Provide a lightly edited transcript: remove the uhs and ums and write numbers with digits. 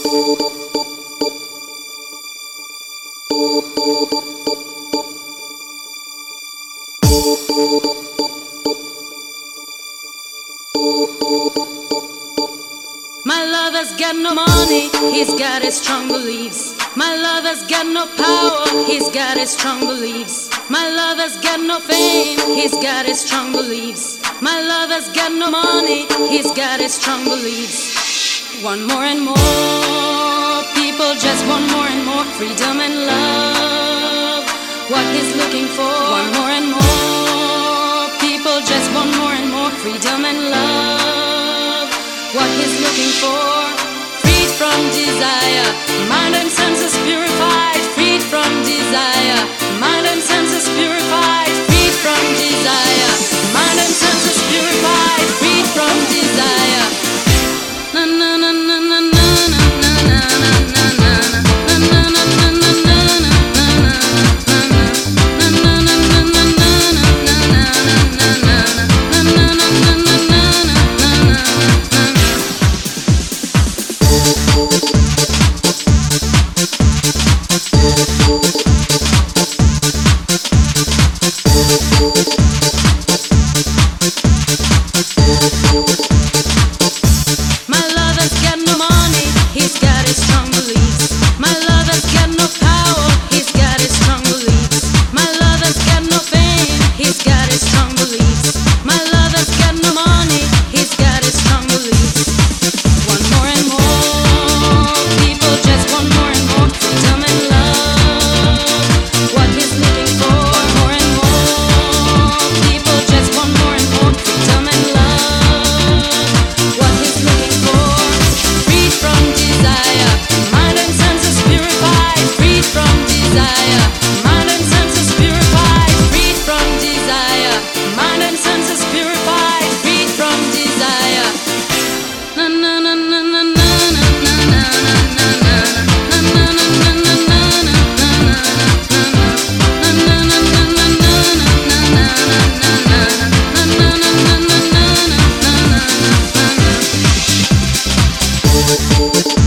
My lover's got no money, he's got his strong beliefs. My lover's got no power, he's got his strong beliefs. My lover's got no fame, he's got his strong beliefs. My lover's got no money, he's got his strong beliefs. Want more and more, people just want more and more freedom and love. What he's looking for, want more and more, people just want more and more freedom and love. What he's looking for, freed from desire, mind and senses purified, freed from desire, mind and senses purified, freed from desire, mind and senses purified, freed from desire. Na na na na na na na na na na na na na My lover's got no money, he's got his strong beliefs. My lover's got no power, he's got his strong beliefs. My lover's got no fame, he's got his strong beliefs. My lover's got no money, he's got his strong beliefs. Want more and more, people just want more and more freedom and love. What he's looking for, want more and more, people just want more and more freedom and love. What he's looking for, freed from desire, mind and senses purified, freed from desire, mind and senses purified, freed from desire, mind and senses purified, freed from desire. Na na na na na na na na na na na na.